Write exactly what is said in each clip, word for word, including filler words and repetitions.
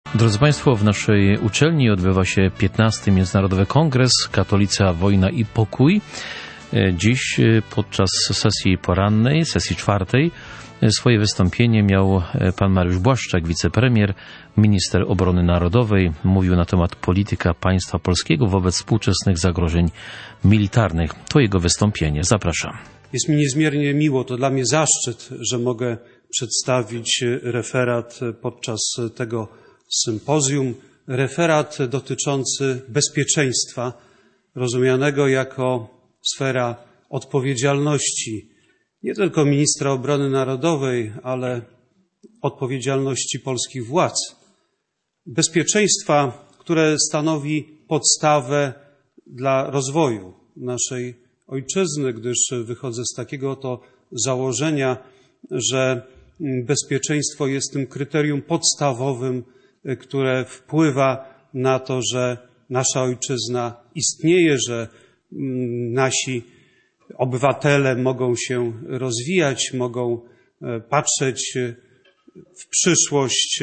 Drodzy Państwo, w naszej uczelni odbywa się piętnasty Międzynarodowy Kongres Katolica, Wojna i Pokój. Dziś podczas sesji porannej, sesji czwartej, swoje wystąpienie miał pan Mariusz Błaszczak, wicepremier, minister obrony narodowej. Mówił na temat polityka państwa polskiego wobec współczesnych zagrożeń militarnych. To jego wystąpienie. Zapraszam. Jest mi niezmiernie miło, to dla mnie zaszczyt, że mogę przedstawić referat podczas tego sympozjum. Referat dotyczący bezpieczeństwa, rozumianego jako sfera odpowiedzialności nie tylko ministra obrony narodowej, ale odpowiedzialności polskich władz. Bezpieczeństwa, które stanowi podstawę dla rozwoju naszej ojczyzny, gdyż wychodzę z takiego oto założenia, że bezpieczeństwo jest tym kryterium podstawowym, które wpływa na to, że nasza ojczyzna istnieje, że nasi obywatele mogą się rozwijać, mogą patrzeć w przyszłość,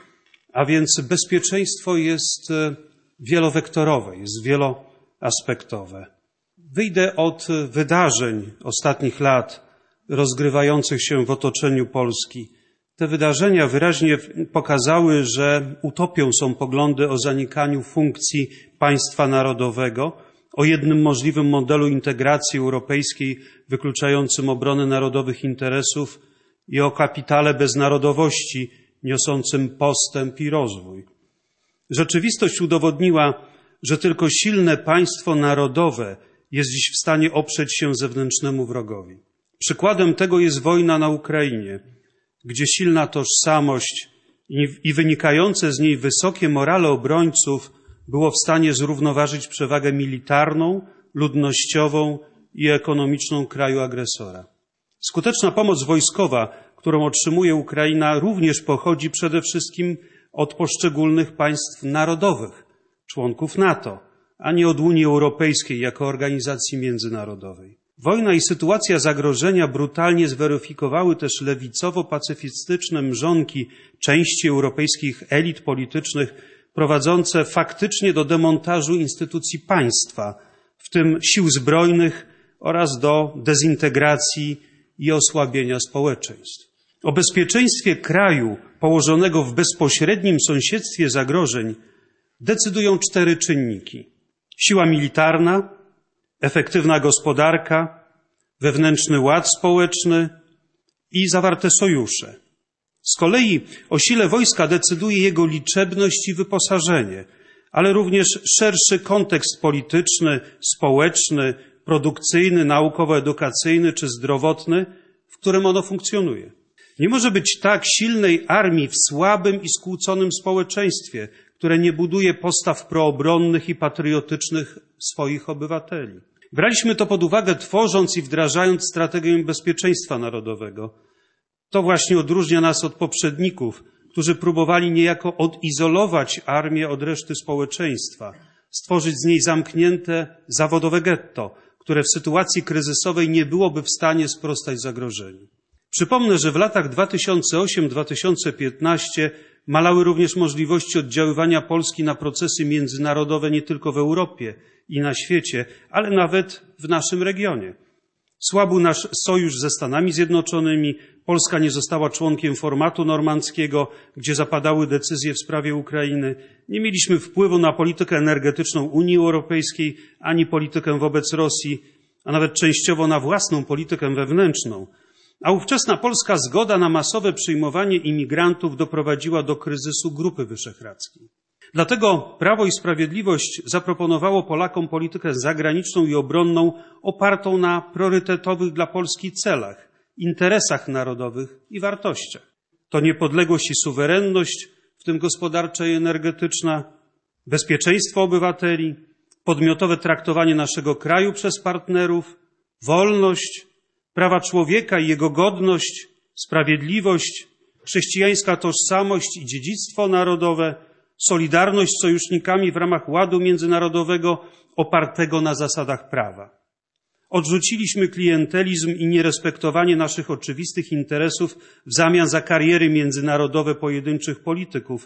a więc bezpieczeństwo jest wielowektorowe, jest wieloaspektowe. Wyjdę od wydarzeń ostatnich lat rozgrywających się w otoczeniu Polski. Te wydarzenia wyraźnie pokazały, że utopią są poglądy o zanikaniu funkcji państwa narodowego, o jednym możliwym modelu integracji europejskiej wykluczającym obronę narodowych interesów i o kapitale bez narodowości niosącym postęp i rozwój. Rzeczywistość udowodniła, że tylko silne państwo narodowe jest dziś w stanie oprzeć się zewnętrznemu wrogowi. Przykładem tego jest wojna na Ukrainie, gdzie silna tożsamość i wynikające z niej wysokie morale obrońców było w stanie zrównoważyć przewagę militarną, ludnościową i ekonomiczną kraju agresora. Skuteczna pomoc wojskowa, którą otrzymuje Ukraina, również pochodzi przede wszystkim od poszczególnych państw narodowych, członków NATO, a nie od Unii Europejskiej jako organizacji międzynarodowej. Wojna i sytuacja zagrożenia brutalnie zweryfikowały też lewicowo-pacyfistyczne mrzonki części europejskich elit politycznych, prowadzące faktycznie do demontażu instytucji państwa, w tym sił zbrojnych, oraz do dezintegracji i osłabienia społeczeństw. O bezpieczeństwie kraju położonego w bezpośrednim sąsiedztwie zagrożeń decydują cztery czynniki: siła militarna, efektywna gospodarka, wewnętrzny ład społeczny i zawarte sojusze. Z kolei o sile wojska decyduje jego liczebność i wyposażenie, ale również szerszy kontekst polityczny, społeczny, produkcyjny, naukowo-edukacyjny czy zdrowotny, w którym ono funkcjonuje. Nie może być tak silnej armii w słabym i skłóconym społeczeństwie, które nie buduje postaw proobronnych i patriotycznych swoich obywateli. Braliśmy to pod uwagę, tworząc i wdrażając strategię bezpieczeństwa narodowego. To właśnie odróżnia nas od poprzedników, którzy próbowali niejako odizolować armię od reszty społeczeństwa, stworzyć z niej zamknięte, zawodowe getto, które w sytuacji kryzysowej nie byłoby w stanie sprostać zagrożeniu. Przypomnę, że w latach dwa tysiące ósmym do dwa tysiące piętnastego malały również możliwości oddziaływania Polski na procesy międzynarodowe nie tylko w Europie i na świecie, ale nawet w naszym regionie. Słabł nasz sojusz ze Stanami Zjednoczonymi, Polska nie została członkiem formatu normandzkiego, gdzie zapadały decyzje w sprawie Ukrainy. Nie mieliśmy wpływu na politykę energetyczną Unii Europejskiej, ani politykę wobec Rosji, a nawet częściowo na własną politykę wewnętrzną. A ówczesna polska zgoda na masowe przyjmowanie imigrantów doprowadziła do kryzysu Grupy Wyszehradzkiej. Dlatego Prawo i Sprawiedliwość zaproponowało Polakom politykę zagraniczną i obronną opartą na priorytetowych dla Polski celach, interesach narodowych i wartościach. To niepodległość i suwerenność, w tym gospodarcza i energetyczna, bezpieczeństwo obywateli, podmiotowe traktowanie naszego kraju przez partnerów, wolność, prawa człowieka i jego godność, sprawiedliwość, chrześcijańska tożsamość i dziedzictwo narodowe, solidarność z sojusznikami w ramach ładu międzynarodowego opartego na zasadach prawa. Odrzuciliśmy klientelizm i nierespektowanie naszych oczywistych interesów w zamian za kariery międzynarodowe pojedynczych polityków,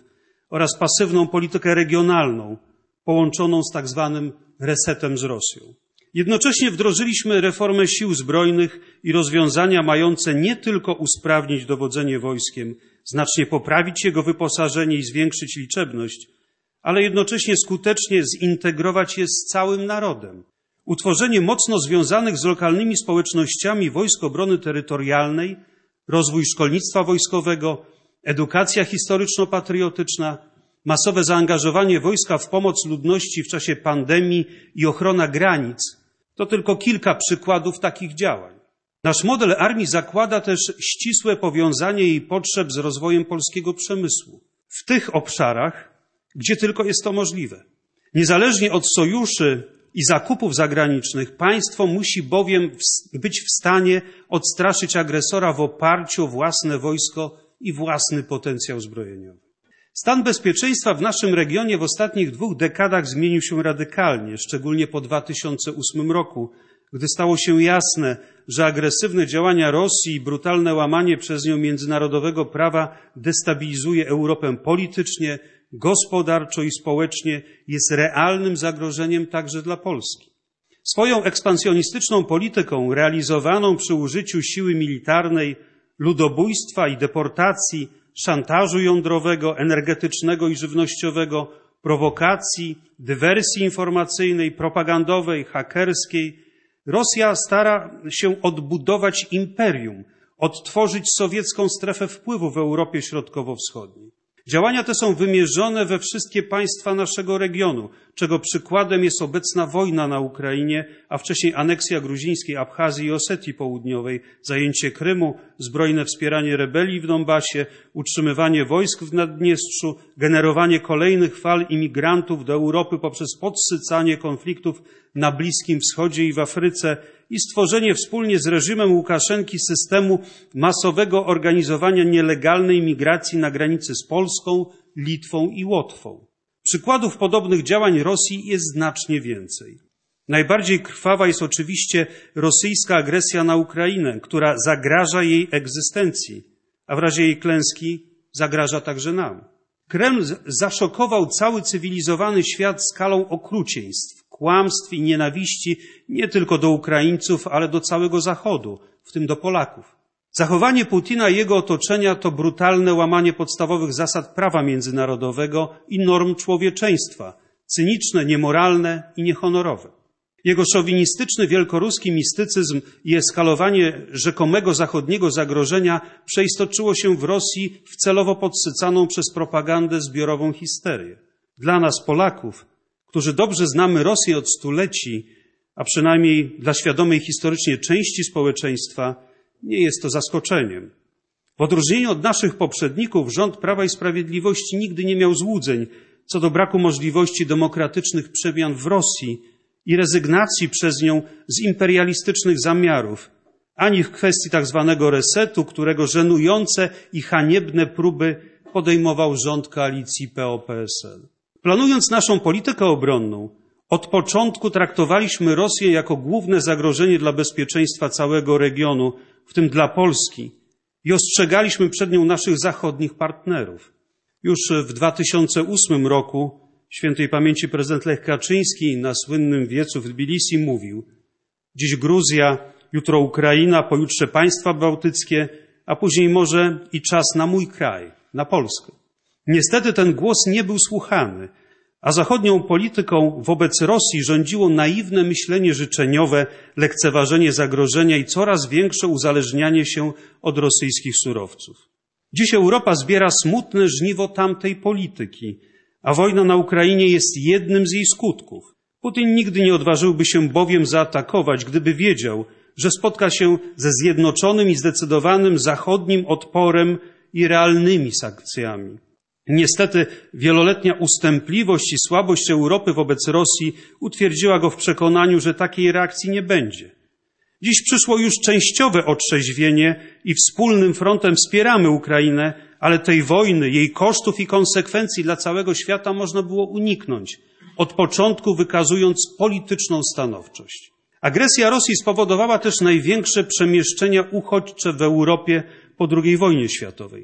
oraz pasywną politykę regionalną, połączoną z tak zwanym resetem z Rosją. Jednocześnie wdrożyliśmy reformę sił zbrojnych i rozwiązania mające nie tylko usprawnić dowodzenie wojskiem, znacznie poprawić jego wyposażenie i zwiększyć liczebność, ale jednocześnie skutecznie zintegrować je z całym narodem. Utworzenie mocno związanych z lokalnymi społecznościami wojsk obrony terytorialnej, rozwój szkolnictwa wojskowego, edukacja historyczno-patriotyczna, masowe zaangażowanie wojska w pomoc ludności w czasie pandemii i ochrona granic to tylko kilka przykładów takich działań. Nasz model armii zakłada też ścisłe powiązanie jej potrzeb z rozwojem polskiego przemysłu w tych obszarach, gdzie tylko jest to możliwe. Niezależnie od sojuszy i zakupów zagranicznych, państwo musi bowiem być w stanie odstraszyć agresora w oparciu o własne wojsko i własny potencjał zbrojeniowy. Stan bezpieczeństwa w naszym regionie w ostatnich dwóch dekadach zmienił się radykalnie, szczególnie po dwa tysiące ósmym roku, gdy stało się jasne, że agresywne działania Rosji i brutalne łamanie przez nią międzynarodowego prawa destabilizuje Europę politycznie, gospodarczo i społecznie, jest realnym zagrożeniem także dla Polski. Swoją ekspansjonistyczną polityką realizowaną przy użyciu siły militarnej, ludobójstwa i deportacji, szantażu jądrowego, energetycznego i żywnościowego, prowokacji, dywersji informacyjnej, propagandowej, hakerskiej, Rosja stara się odbudować imperium, odtworzyć sowiecką strefę wpływu w Europie Środkowo-Wschodniej. Działania te są wymierzone we wszystkie państwa naszego regionu, czego przykładem jest obecna wojna na Ukrainie, a wcześniej aneksja gruzińskiej Abchazji i Osetii Południowej, zajęcie Krymu, zbrojne wspieranie rebelii w Donbasie, utrzymywanie wojsk w Naddniestrzu, generowanie kolejnych fal imigrantów do Europy poprzez podsycanie konfliktów na Bliskim Wschodzie i w Afryce i stworzenie wspólnie z reżimem Łukaszenki systemu masowego organizowania nielegalnej migracji na granicy z Polską, Litwą i Łotwą. Przykładów podobnych działań Rosji jest znacznie więcej. Najbardziej krwawa jest oczywiście rosyjska agresja na Ukrainę, która zagraża jej egzystencji, a w razie jej klęski zagraża także nam. Kreml zaszokował cały cywilizowany świat skalą okrucieństw, kłamstw i nienawiści nie tylko do Ukraińców, ale do całego Zachodu, w tym do Polaków. Zachowanie Putina i jego otoczenia to brutalne łamanie podstawowych zasad prawa międzynarodowego i norm człowieczeństwa, cyniczne, niemoralne i niehonorowe. Jego szowinistyczny wielkoruski mistycyzm i eskalowanie rzekomego zachodniego zagrożenia przeistoczyło się w Rosji w celowo podsycaną przez propagandę zbiorową histerię. Dla nas, Polaków, którzy dobrze znamy Rosję od stuleci, a przynajmniej dla świadomej historycznie części społeczeństwa, nie jest to zaskoczeniem. W odróżnieniu od naszych poprzedników rząd Prawa i Sprawiedliwości nigdy nie miał złudzeń co do braku możliwości demokratycznych przemian w Rosji i rezygnacji przez nią z imperialistycznych zamiarów, ani w kwestii tak zwanego resetu, którego żenujące i haniebne próby podejmował rząd koalicji P O P S L. Planując naszą politykę obronną, od początku traktowaliśmy Rosję jako główne zagrożenie dla bezpieczeństwa całego regionu, w tym dla Polski, i ostrzegaliśmy przed nią naszych zachodnich partnerów. Już w dwa tysiące ósmym roku świętej pamięci prezydent Lech Kaczyński na słynnym wiecu w Tbilisi mówił: dziś Gruzja, jutro Ukraina, pojutrze państwa bałtyckie, a później może i czas na mój kraj, na Polskę. Niestety ten głos nie był słuchany, a zachodnią polityką wobec Rosji rządziło naiwne myślenie życzeniowe, lekceważenie zagrożenia i coraz większe uzależnianie się od rosyjskich surowców. Dziś Europa zbiera smutne żniwo tamtej polityki, a wojna na Ukrainie jest jednym z jej skutków. Putin nigdy nie odważyłby się bowiem zaatakować, gdyby wiedział, że spotka się ze zjednoczonym i zdecydowanym zachodnim odporem i realnymi sankcjami. Niestety wieloletnia ustępliwość i słabość Europy wobec Rosji utwierdziła go w przekonaniu, że takiej reakcji nie będzie. Dziś przyszło już częściowe otrzeźwienie i wspólnym frontem wspieramy Ukrainę, ale tej wojny, jej kosztów i konsekwencji dla całego świata można było uniknąć, od początku wykazując polityczną stanowczość. Agresja Rosji spowodowała też największe przemieszczenia uchodźcze w Europie po drugiej wojnie światowej.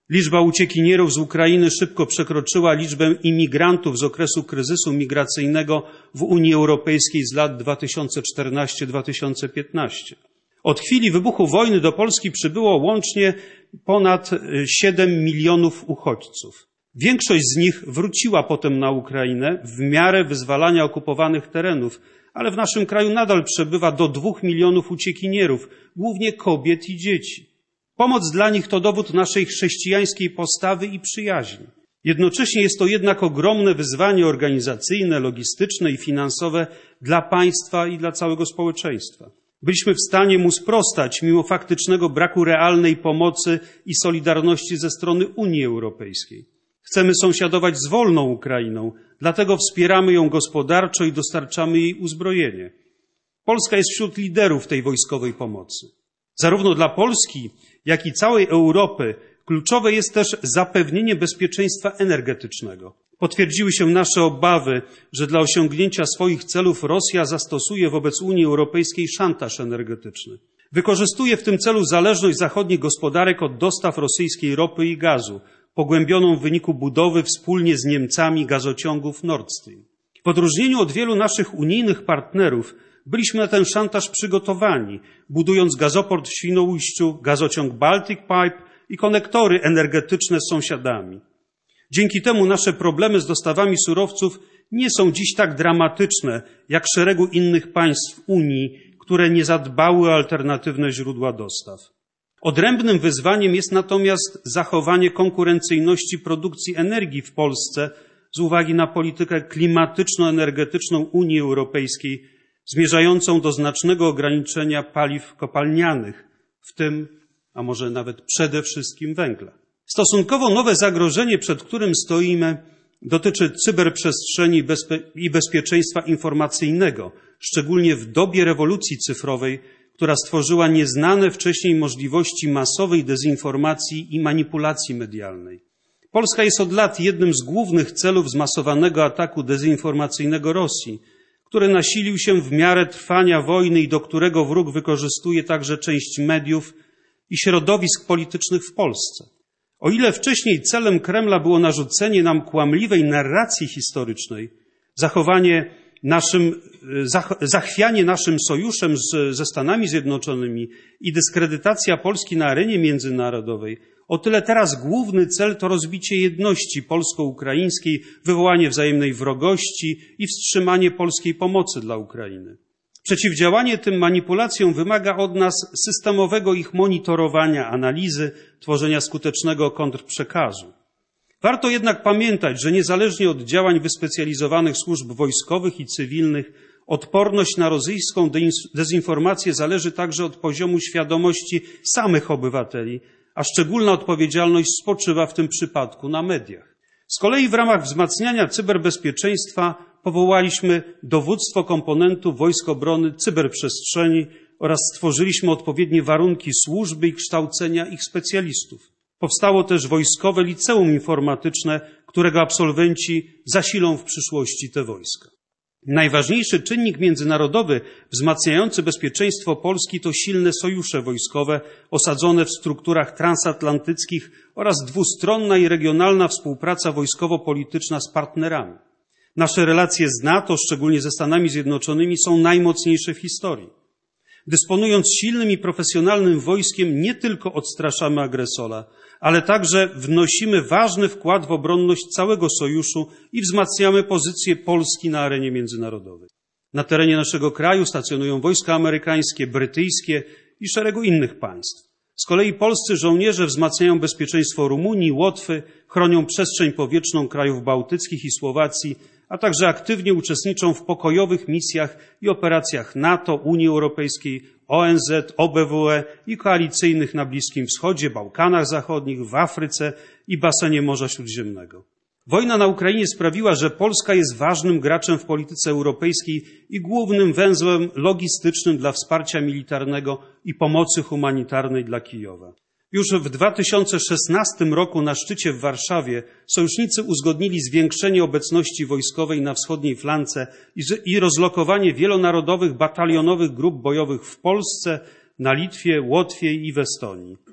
Liczba uciekinierów z Ukrainy szybko przekroczyła liczbę imigrantów z okresu kryzysu migracyjnego w Unii Europejskiej z lat dwa tysiące czternastego do dwa tysiące piętnastego. Od chwili wybuchu wojny do Polski przybyło łącznie ponad siedem milionów uchodźców. Większość z nich wróciła potem na Ukrainę w miarę wyzwalania okupowanych terenów, ale w naszym kraju nadal przebywa do dwóch milionów uciekinierów, głównie kobiet i dzieci. Pomoc dla nich to dowód naszej chrześcijańskiej postawy i przyjaźni. Jednocześnie jest to jednak ogromne wyzwanie organizacyjne, logistyczne i finansowe dla państwa i dla całego społeczeństwa. Byliśmy w stanie mu sprostać mimo faktycznego braku realnej pomocy i solidarności ze strony Unii Europejskiej. Chcemy sąsiadować z wolną Ukrainą, dlatego wspieramy ją gospodarczo i dostarczamy jej uzbrojenie. Polska jest wśród liderów tej wojskowej pomocy. Zarówno dla Polski, jak i całej Europy kluczowe jest też zapewnienie bezpieczeństwa energetycznego. Potwierdziły się nasze obawy, że dla osiągnięcia swoich celów Rosja zastosuje wobec Unii Europejskiej szantaż energetyczny. Wykorzystuje w tym celu zależność zachodnich gospodarek od dostaw rosyjskiej ropy i gazu, pogłębioną w wyniku budowy wspólnie z Niemcami gazociągów Nord Stream. W odróżnieniu od wielu naszych unijnych partnerów byliśmy na ten szantaż przygotowani, budując gazoport w Świnoujściu, gazociąg Baltic Pipe i konektory energetyczne z sąsiadami. Dzięki temu nasze problemy z dostawami surowców nie są dziś tak dramatyczne jak szeregu innych państw Unii, które nie zadbały o alternatywne źródła dostaw. Odrębnym wyzwaniem jest natomiast zachowanie konkurencyjności produkcji energii w Polsce z uwagi na politykę klimatyczno-energetyczną Unii Europejskiej zmierzającą do znacznego ograniczenia paliw kopalnianych, w tym, a może nawet przede wszystkim węgla. Stosunkowo nowe zagrożenie, przed którym stoimy, dotyczy cyberprzestrzeni i bezpieczeństwa informacyjnego, szczególnie w dobie rewolucji cyfrowej, która stworzyła nieznane wcześniej możliwości masowej dezinformacji i manipulacji medialnej. Polska jest od lat jednym z głównych celów zmasowanego ataku dezinformacyjnego Rosji, który nasilił się w miarę trwania wojny i do którego wróg wykorzystuje także część mediów i środowisk politycznych w Polsce. O ile wcześniej celem Kremla było narzucenie nam kłamliwej narracji historycznej, zachowanie naszym, zachwianie naszym sojuszem z, ze Stanami Zjednoczonymi i dyskredytacja Polski na arenie międzynarodowej, o tyle teraz główny cel to rozbicie jedności polsko-ukraińskiej, wywołanie wzajemnej wrogości i wstrzymanie polskiej pomocy dla Ukrainy. Przeciwdziałanie tym manipulacjom wymaga od nas systemowego ich monitorowania, analizy, tworzenia skutecznego kontrprzekazu. Warto jednak pamiętać, że niezależnie od działań wyspecjalizowanych służb wojskowych i cywilnych, odporność na rosyjską dezinformację zależy także od poziomu świadomości samych obywateli, a szczególna odpowiedzialność spoczywa w tym przypadku na mediach. Z kolei w ramach wzmacniania cyberbezpieczeństwa powołaliśmy dowództwo komponentu Wojsk Obrony Cyberprzestrzeni oraz stworzyliśmy odpowiednie warunki służby i kształcenia ich specjalistów. Powstało też Wojskowe Liceum Informatyczne, którego absolwenci zasilą w przyszłości te wojska. Najważniejszy czynnik międzynarodowy wzmacniający bezpieczeństwo Polski to silne sojusze wojskowe osadzone w strukturach transatlantyckich oraz dwustronna i regionalna współpraca wojskowo-polityczna z partnerami. Nasze relacje z NATO, szczególnie ze Stanami Zjednoczonymi, są najmocniejsze w historii. Dysponując silnym i profesjonalnym wojskiem, nie tylko odstraszamy agresora, ale także wnosimy ważny wkład w obronność całego sojuszu i wzmacniamy pozycję Polski na arenie międzynarodowej. Na terenie naszego kraju stacjonują wojska amerykańskie, brytyjskie i szeregu innych państw. Z kolei polscy żołnierze wzmacniają bezpieczeństwo Rumunii, Łotwy, chronią przestrzeń powietrzną krajów bałtyckich i Słowacji, a także aktywnie uczestniczą w pokojowych misjach i operacjach NATO, Unii Europejskiej, O N Z, O B W E i koalicyjnych na Bliskim Wschodzie, Bałkanach Zachodnich, w Afryce i basenie Morza Śródziemnego. Wojna na Ukrainie sprawiła, że Polska jest ważnym graczem w polityce europejskiej i głównym węzłem logistycznym dla wsparcia militarnego i pomocy humanitarnej dla Kijowa. Już w dwa tysiące szesnastym roku na szczycie w Warszawie sojusznicy uzgodnili zwiększenie obecności wojskowej na wschodniej flance i rozlokowanie wielonarodowych batalionowych grup bojowych w Polsce, na Litwie, Łotwie i w Estonii.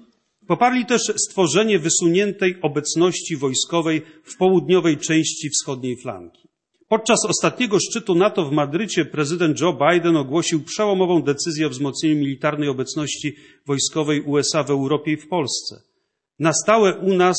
Poparli też stworzenie wysuniętej obecności wojskowej w południowej części wschodniej flanki. Podczas ostatniego szczytu NATO w Madrycie prezydent Joe Biden ogłosił przełomową decyzję o wzmocnieniu militarnej obecności wojskowej U S A w Europie i w Polsce. Na stałe u nas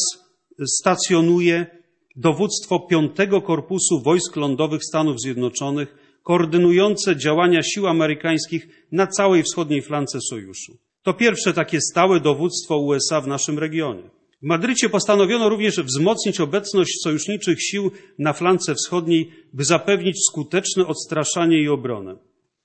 stacjonuje dowództwo piątego Korpusu Wojsk Lądowych Stanów Zjednoczonych, koordynujące działania sił amerykańskich na całej wschodniej flance sojuszu. To pierwsze takie stałe dowództwo U S A w naszym regionie. W Madrycie postanowiono również wzmocnić obecność sojuszniczych sił na flance wschodniej, by zapewnić skuteczne odstraszanie i obronę.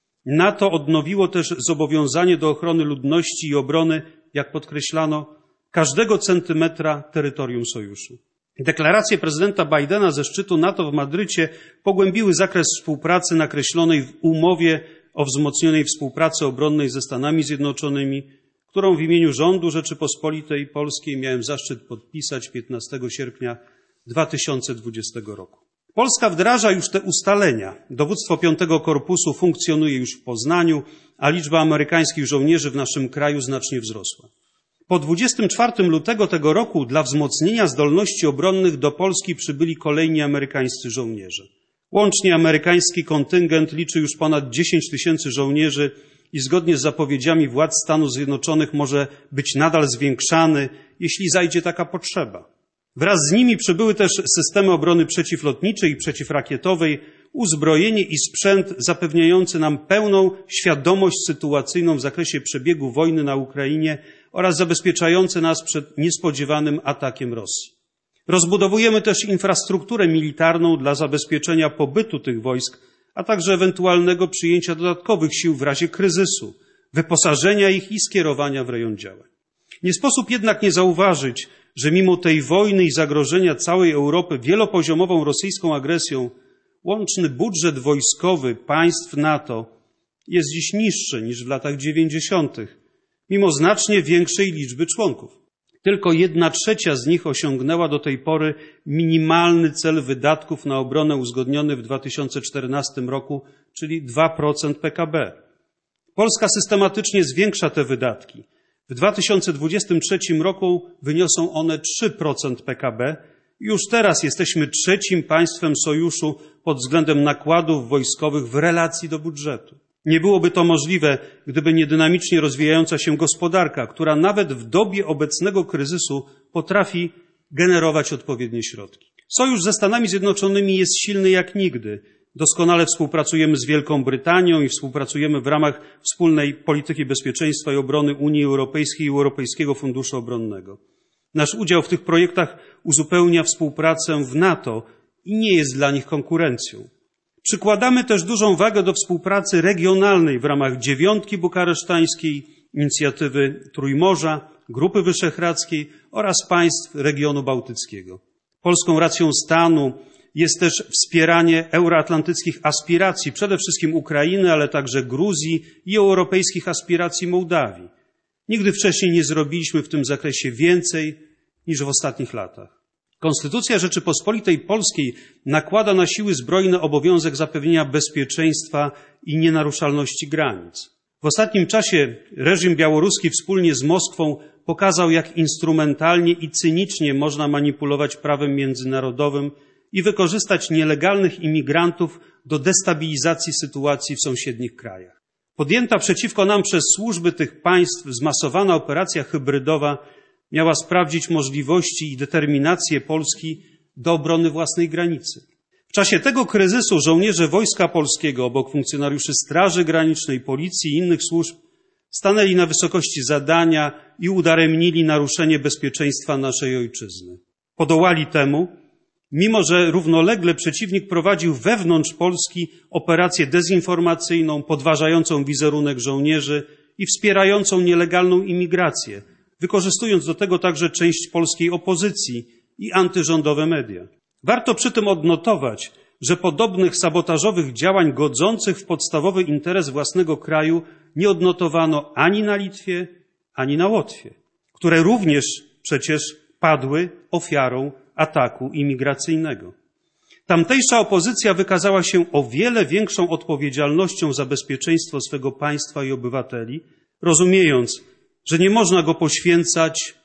NATO odnowiło też zobowiązanie do ochrony ludności i obrony, jak podkreślano, każdego centymetra terytorium sojuszu. Deklaracje prezydenta Bidena ze szczytu NATO w Madrycie pogłębiły zakres współpracy nakreślonej w umowie o wzmocnionej współpracy obronnej ze Stanami Zjednoczonymi, którą w imieniu rządu Rzeczypospolitej Polskiej miałem zaszczyt podpisać piętnastego sierpnia dwa tysiące dwudziestego roku. Polska wdraża już te ustalenia. Dowództwo piątego Korpusu funkcjonuje już w Poznaniu, a liczba amerykańskich żołnierzy w naszym kraju znacznie wzrosła. Po dwudziestego czwartego lutego tego roku dla wzmocnienia zdolności obronnych do Polski przybyli kolejni amerykańscy żołnierze. Łącznie amerykański kontyngent liczy już ponad dziesięć tysięcy żołnierzy i zgodnie z zapowiedziami władz Stanów Zjednoczonych może być nadal zwiększany, jeśli zajdzie taka potrzeba. Wraz z nimi przybyły też systemy obrony przeciwlotniczej i przeciwrakietowej, uzbrojenie i sprzęt zapewniający nam pełną świadomość sytuacyjną w zakresie przebiegu wojny na Ukrainie oraz zabezpieczające nas przed niespodziewanym atakiem Rosji. Rozbudowujemy też infrastrukturę militarną dla zabezpieczenia pobytu tych wojsk, a także ewentualnego przyjęcia dodatkowych sił w razie kryzysu, wyposażenia ich i skierowania w rejon działań. Nie sposób jednak nie zauważyć, że mimo tej wojny i zagrożenia całej Europy wielopoziomową rosyjską agresją, łączny budżet wojskowy państw NATO jest dziś niższy niż w latach dziewięćdziesiątych, mimo znacznie większej liczby członków. Tylko jedna trzecia z nich osiągnęła do tej pory minimalny cel wydatków na obronę uzgodniony w dwa tysiące czternastym roku, czyli dwa procent P K B. Polska systematycznie zwiększa te wydatki. W dwa tysiące dwudziestym trzecim roku wyniosą one trzy procent P K B. Już teraz jesteśmy trzecim państwem sojuszu pod względem nakładów wojskowych w relacji do budżetu. Nie byłoby to możliwe, gdyby nie dynamicznie rozwijająca się gospodarka, która nawet w dobie obecnego kryzysu potrafi generować odpowiednie środki. Sojusz ze Stanami Zjednoczonymi jest silny jak nigdy. Doskonale współpracujemy z Wielką Brytanią i współpracujemy w ramach wspólnej polityki bezpieczeństwa i obrony Unii Europejskiej i Europejskiego Funduszu Obronnego. Nasz udział w tych projektach uzupełnia współpracę w NATO i nie jest dla nich konkurencją. Przykładamy też dużą wagę do współpracy regionalnej w ramach dziewiątki bukaresztańskiej, inicjatywy Trójmorza, Grupy Wyszehradzkiej oraz państw regionu bałtyckiego. Polską racją stanu jest też wspieranie euroatlantyckich aspiracji, przede wszystkim Ukrainy, ale także Gruzji i europejskich aspiracji Mołdawii. Nigdy wcześniej nie zrobiliśmy w tym zakresie więcej niż w ostatnich latach. Konstytucja Rzeczypospolitej Polskiej nakłada na siły zbrojne obowiązek zapewnienia bezpieczeństwa i nienaruszalności granic. W ostatnim czasie reżim białoruski wspólnie z Moskwą pokazał, jak instrumentalnie i cynicznie można manipulować prawem międzynarodowym i wykorzystać nielegalnych imigrantów do destabilizacji sytuacji w sąsiednich krajach. Podjęta przeciwko nam przez służby tych państw zmasowana operacja hybrydowa miała sprawdzić możliwości i determinację Polski do obrony własnej granicy. W czasie tego kryzysu żołnierze Wojska Polskiego obok funkcjonariuszy Straży Granicznej, Policji i innych służb stanęli na wysokości zadania i udaremnili naruszenie bezpieczeństwa naszej ojczyzny. Podołali temu, mimo że równolegle przeciwnik prowadził wewnątrz Polski operację dezinformacyjną, podważającą wizerunek żołnierzy i wspierającą nielegalną imigrację, wykorzystując do tego także część polskiej opozycji i antyrządowe media. Warto przy tym odnotować, że podobnych sabotażowych działań godzących w podstawowy interes własnego kraju nie odnotowano ani na Litwie, ani na Łotwie, które również przecież padły ofiarą ataku imigracyjnego. Tamtejsza opozycja wykazała się o wiele większą odpowiedzialnością za bezpieczeństwo swego państwa i obywateli, rozumiejąc, że nie można go poświęcać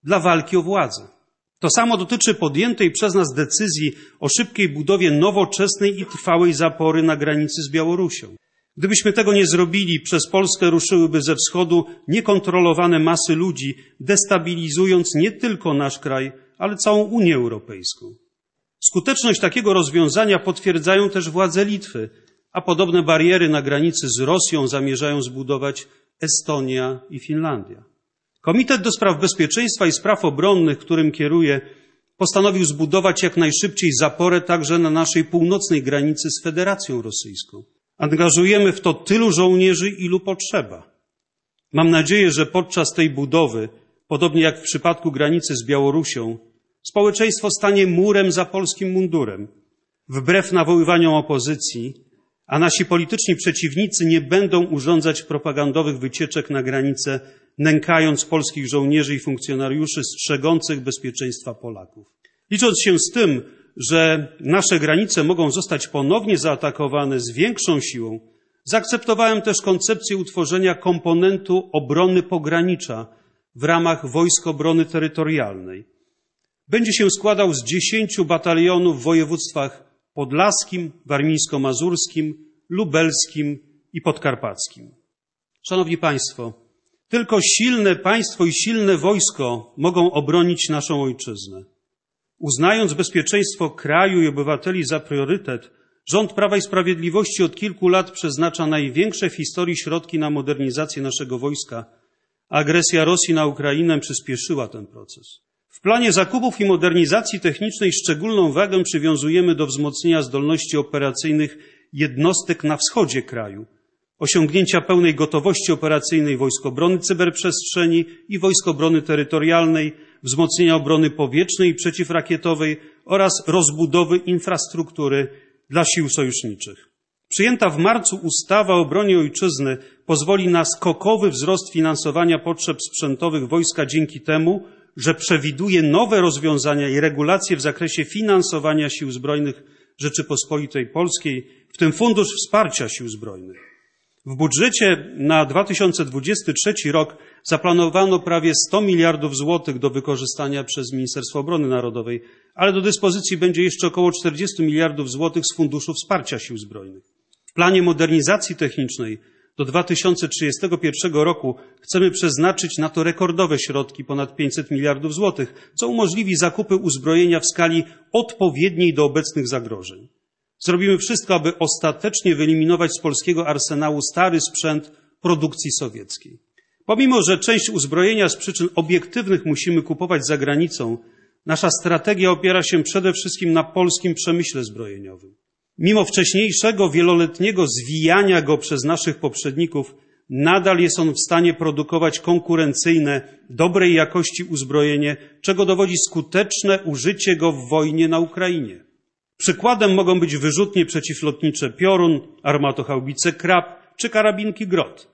dla walki o władzę. To samo dotyczy podjętej przez nas decyzji o szybkiej budowie nowoczesnej i trwałej zapory na granicy z Białorusią. Gdybyśmy tego nie zrobili, przez Polskę ruszyłyby ze wschodu niekontrolowane masy ludzi, destabilizując nie tylko nasz kraj, ale całą Unię Europejską. Skuteczność takiego rozwiązania potwierdzają też władze Litwy, a podobne bariery na granicy z Rosją zamierzają zbudować Estonia i Finlandia. Komitet do Spraw Bezpieczeństwa i Spraw Obronnych, którym kieruję, postanowił zbudować jak najszybciej zaporę także na naszej północnej granicy z Federacją Rosyjską. Angażujemy w to tylu żołnierzy, ilu potrzeba. Mam nadzieję, że podczas tej budowy, podobnie jak w przypadku granicy z Białorusią, społeczeństwo stanie murem za polskim mundurem, wbrew nawoływaniom opozycji, a nasi polityczni przeciwnicy nie będą urządzać propagandowych wycieczek na granicę, nękając polskich żołnierzy i funkcjonariuszy strzegących bezpieczeństwa Polaków. Licząc się z tym, że nasze granice mogą zostać ponownie zaatakowane z większą siłą, zaakceptowałem też koncepcję utworzenia komponentu obrony pogranicza w ramach Wojsk Obrony Terytorialnej. Będzie się składał z dziesięciu batalionów w województwach podlaskim, warmińsko-mazurskim, lubelskim i podkarpackim. Szanowni Państwo, tylko silne państwo i silne wojsko mogą obronić naszą ojczyznę. Uznając bezpieczeństwo kraju i obywateli za priorytet, rząd Prawa i Sprawiedliwości od kilku lat przeznacza największe w historii środki na modernizację naszego wojska. Agresja Rosji na Ukrainę przyspieszyła ten proces. W planie zakupów i modernizacji technicznej szczególną wagę przywiązujemy do wzmocnienia zdolności operacyjnych jednostek na wschodzie kraju, osiągnięcia pełnej gotowości operacyjnej Wojsk Obrony Cyberprzestrzeni i Wojsk Obrony Terytorialnej, wzmocnienia obrony powietrznej i przeciwrakietowej oraz rozbudowy infrastruktury dla sił sojuszniczych. Przyjęta w marcu ustawa o obronie ojczyzny pozwoli na skokowy wzrost finansowania potrzeb sprzętowych wojska dzięki temu, że przewiduje nowe rozwiązania i regulacje w zakresie finansowania sił zbrojnych Rzeczypospolitej Polskiej, w tym Fundusz Wsparcia Sił Zbrojnych. W budżecie na dwa tysiące dwudziesty trzeci rok zaplanowano prawie sto miliardów złotych do wykorzystania przez Ministerstwo Obrony Narodowej, ale do dyspozycji będzie jeszcze około czterdzieści miliardów złotych z Funduszu Wsparcia Sił Zbrojnych. W planie modernizacji technicznej do dwa tysiące trzydziestego pierwszego roku chcemy przeznaczyć na to rekordowe środki, ponad pięćset miliardów złotych, co umożliwi zakupy uzbrojenia w skali odpowiedniej do obecnych zagrożeń. Zrobimy wszystko, aby ostatecznie wyeliminować z polskiego arsenału stary sprzęt produkcji sowieckiej. Pomimo że część uzbrojenia z przyczyn obiektywnych musimy kupować za granicą, nasza strategia opiera się przede wszystkim na polskim przemyśle zbrojeniowym. Mimo wcześniejszego wieloletniego zwijania go przez naszych poprzedników, nadal jest on w stanie produkować konkurencyjne, dobrej jakości uzbrojenie, czego dowodzi skuteczne użycie go w wojnie na Ukrainie. Przykładem mogą być wyrzutnie przeciwlotnicze Piorun, armatochaubice Krab czy karabinki Grot.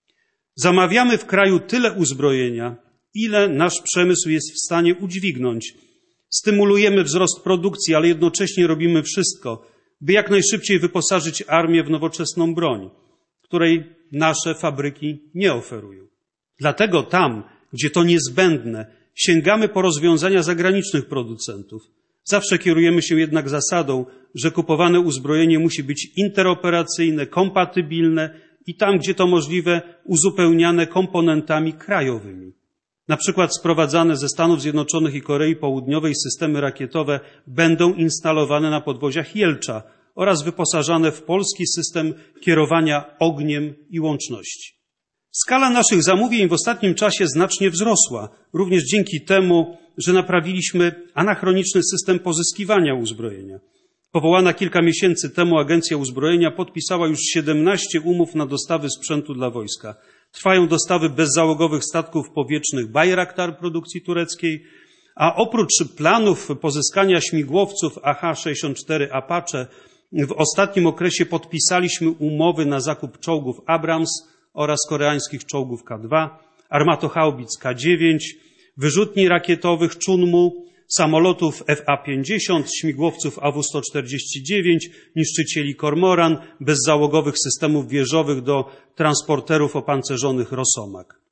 Zamawiamy w kraju tyle uzbrojenia, ile nasz przemysł jest w stanie udźwignąć. Stymulujemy wzrost produkcji, ale jednocześnie robimy wszystko, by jak najszybciej wyposażyć armię w nowoczesną broń, której nasze fabryki nie oferują. Dlatego tam, gdzie to niezbędne, sięgamy po rozwiązania zagranicznych producentów. Zawsze kierujemy się jednak zasadą, że kupowane uzbrojenie musi być interoperacyjne, kompatybilne i tam, gdzie to możliwe, uzupełniane komponentami krajowymi. Na przykład sprowadzane ze Stanów Zjednoczonych i Korei Południowej systemy rakietowe będą instalowane na podwoziach Jelcza oraz wyposażane w polski system kierowania ogniem i łączności. Skala naszych zamówień w ostatnim czasie znacznie wzrosła, również dzięki temu, że naprawiliśmy anachroniczny system pozyskiwania uzbrojenia. Powołana kilka miesięcy temu Agencja Uzbrojenia podpisała już siedemnaście umów na dostawy sprzętu dla wojska. Trwają dostawy bezzałogowych statków powietrznych Bayraktar produkcji tureckiej, a oprócz planów pozyskania śmigłowców A H sześćdziesiąt cztery Apache w ostatnim okresie podpisaliśmy umowy na zakup czołgów Abrams oraz koreańskich czołgów K dwa, armatochaubic K dziewięć, wyrzutni rakietowych Chunmu, samolotów F A pięćdziesiąt, śmigłowców A W sto czterdzieści dziewięć, niszczycieli Kormoran, bezzałogowych systemów wieżowych do transporterów opancerzonych Rosomak.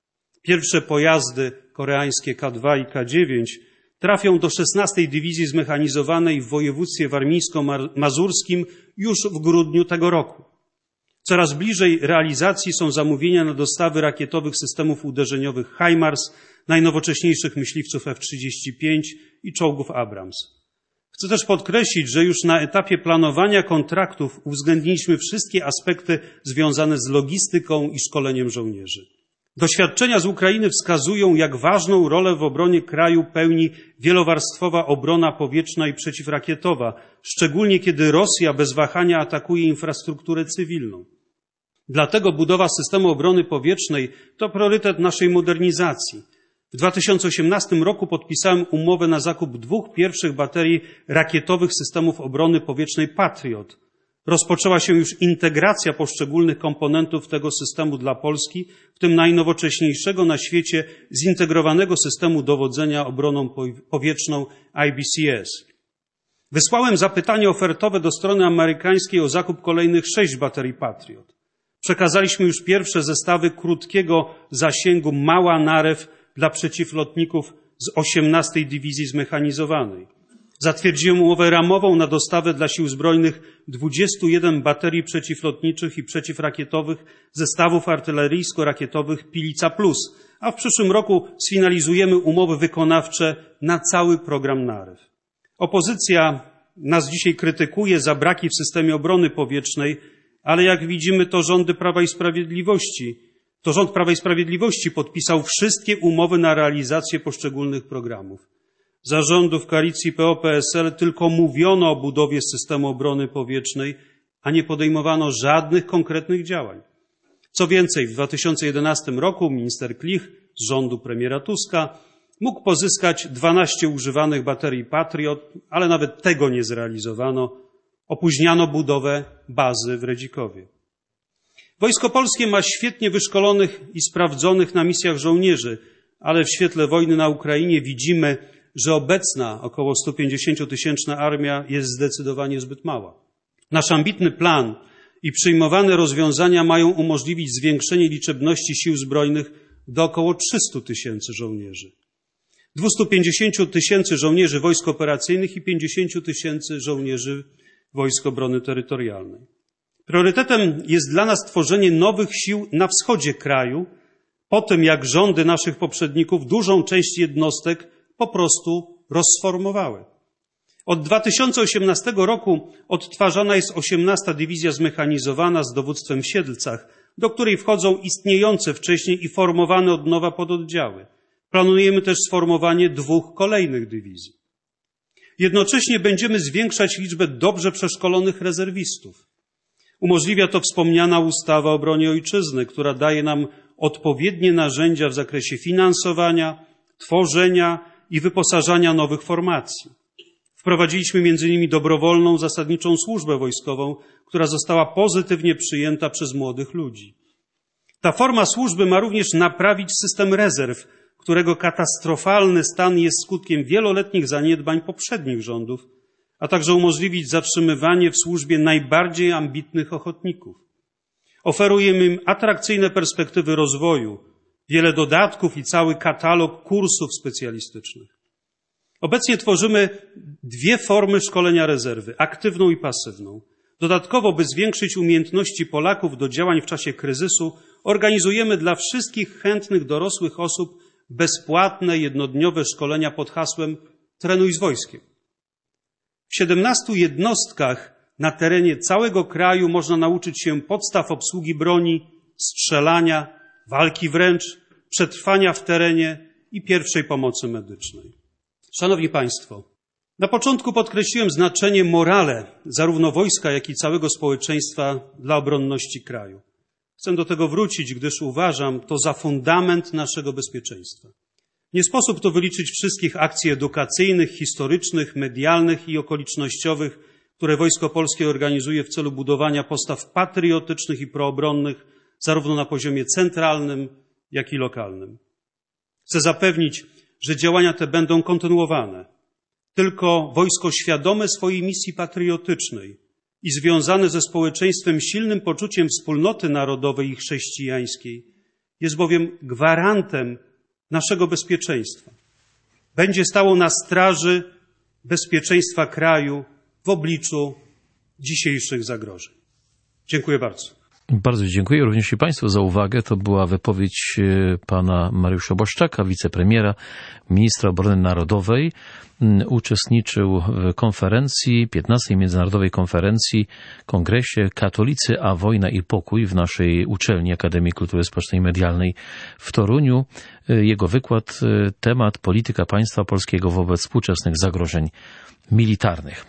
Pierwsze pojazdy koreańskie K dwa i K dziewięć trafią do szesnastej Dywizji Zmechanizowanej w województwie warmińsko-mazurskim już w grudniu tego roku. Coraz bliżej realizacji są zamówienia na dostawy rakietowych systemów uderzeniowych HIMARS, najnowocześniejszych myśliwców F trzydzieści pięć i czołgów Abrams. Chcę też podkreślić, że już na etapie planowania kontraktów uwzględniliśmy wszystkie aspekty związane z logistyką i szkoleniem żołnierzy. Doświadczenia z Ukrainy wskazują, jak ważną rolę w obronie kraju pełni wielowarstwowa obrona powietrzna i przeciwrakietowa, szczególnie kiedy Rosja bez wahania atakuje infrastrukturę cywilną. Dlatego budowa systemu obrony powietrznej to priorytet naszej modernizacji. W dwa tysiące osiemnastym roku podpisałem umowę na zakup dwóch pierwszych baterii rakietowych systemów obrony powietrznej Patriot. Rozpoczęła się już integracja poszczególnych komponentów tego systemu dla Polski, w tym najnowocześniejszego na świecie zintegrowanego systemu dowodzenia obroną powietrzną I B C S. Wysłałem zapytanie ofertowe do strony amerykańskiej o zakup kolejnych sześć baterii Patriot. Przekazaliśmy już pierwsze zestawy krótkiego zasięgu Mała Narew dla przeciwlotników z osiemnastej Dywizji Zmechanizowanej. Zatwierdziłem umowę ramową na dostawę dla Sił Zbrojnych dwudziestu jeden baterii przeciwlotniczych i przeciwrakietowych zestawów artyleryjsko-rakietowych Pilica Plus, a w przyszłym roku sfinalizujemy umowy wykonawcze na cały program Narew. Opozycja nas dzisiaj krytykuje za braki w systemie obrony powietrznej, ale jak widzimy, to rządy Prawa i Sprawiedliwości, to rząd Prawa i Sprawiedliwości podpisał wszystkie umowy na realizację poszczególnych programów. Za rządów koalicji P O P S L tylko mówiono o budowie systemu obrony powietrznej, a nie podejmowano żadnych konkretnych działań. Co więcej, w dwa tysiące jedenastym roku minister Klich z rządu premiera Tuska mógł pozyskać dwanaście używanych baterii Patriot, ale nawet tego nie zrealizowano. Opóźniano budowę bazy w Redzikowie. Wojsko Polskie ma świetnie wyszkolonych i sprawdzonych na misjach żołnierzy, ale w świetle wojny na Ukrainie widzimy, że obecna około sto pięćdziesięciotysięczna armia jest zdecydowanie zbyt mała. Nasz ambitny plan i przyjmowane rozwiązania mają umożliwić zwiększenie liczebności sił zbrojnych do około trzystu tysięcy żołnierzy. dwieście pięćdziesiąt tysięcy żołnierzy wojsk operacyjnych i pięćdziesiąt tysięcy żołnierzy Wojsk Obrony Terytorialnej. Priorytetem jest dla nas tworzenie nowych sił na wschodzie kraju, po tym jak rządy naszych poprzedników dużą część jednostek po prostu rozsformowały. Od dwa tysiące osiemnastego roku odtwarzana jest osiemnasta Dywizja Zmechanizowana z dowództwem w Siedlcach, do której wchodzą istniejące wcześniej i formowane od nowa pododdziały. Planujemy też sformowanie dwóch kolejnych dywizji. Jednocześnie będziemy zwiększać liczbę dobrze przeszkolonych rezerwistów. Umożliwia to wspomniana ustawa o obronie ojczyzny, która daje nam odpowiednie narzędzia w zakresie finansowania, tworzenia i wyposażania nowych formacji. Wprowadziliśmy między innymi dobrowolną, zasadniczą służbę wojskową, która została pozytywnie przyjęta przez młodych ludzi. Ta forma służby ma również naprawić system rezerw, którego katastrofalny stan jest skutkiem wieloletnich zaniedbań poprzednich rządów, a także umożliwić zatrzymywanie w służbie najbardziej ambitnych ochotników. Oferujemy im atrakcyjne perspektywy rozwoju, wiele dodatków i cały katalog kursów specjalistycznych. Obecnie tworzymy dwie formy szkolenia rezerwy, aktywną i pasywną. Dodatkowo, by zwiększyć umiejętności Polaków do działań w czasie kryzysu, organizujemy dla wszystkich chętnych dorosłych osób bezpłatne jednodniowe szkolenia pod hasłem Trenuj z wojskiem. W siedemnastu jednostkach na terenie całego kraju można nauczyć się podstaw obsługi broni, strzelania, walki wręcz, przetrwania w terenie i pierwszej pomocy medycznej. Szanowni Państwo, na początku podkreśliłem znaczenie morale zarówno wojska, jak i całego społeczeństwa dla obronności kraju. Chcę do tego wrócić, gdyż uważam to za fundament naszego bezpieczeństwa. Nie sposób to wyliczyć wszystkich akcji edukacyjnych, historycznych, medialnych i okolicznościowych, które Wojsko Polskie organizuje w celu budowania postaw patriotycznych i proobronnych, zarówno na poziomie centralnym, jak i lokalnym. Chcę zapewnić, że działania te będą kontynuowane. Tylko wojsko świadome swojej misji patriotycznej i związane ze społeczeństwem silnym poczuciem wspólnoty narodowej i chrześcijańskiej jest bowiem gwarantem naszego bezpieczeństwa. Będzie stało na straży bezpieczeństwa kraju w obliczu dzisiejszych zagrożeń. Dziękuję bardzo. Bardzo dziękuję również i Państwu za uwagę. To była wypowiedź pana Mariusza Błaszczaka, wicepremiera, ministra obrony narodowej. Uczestniczył w konferencji, piętnastej Międzynarodowej Konferencji, Kongresie Katolicy, a wojna i pokój w naszej uczelni Akademii Kultury Społecznej i Medialnej w Toruniu. Jego wykład, temat polityka państwa polskiego wobec współczesnych zagrożeń militarnych.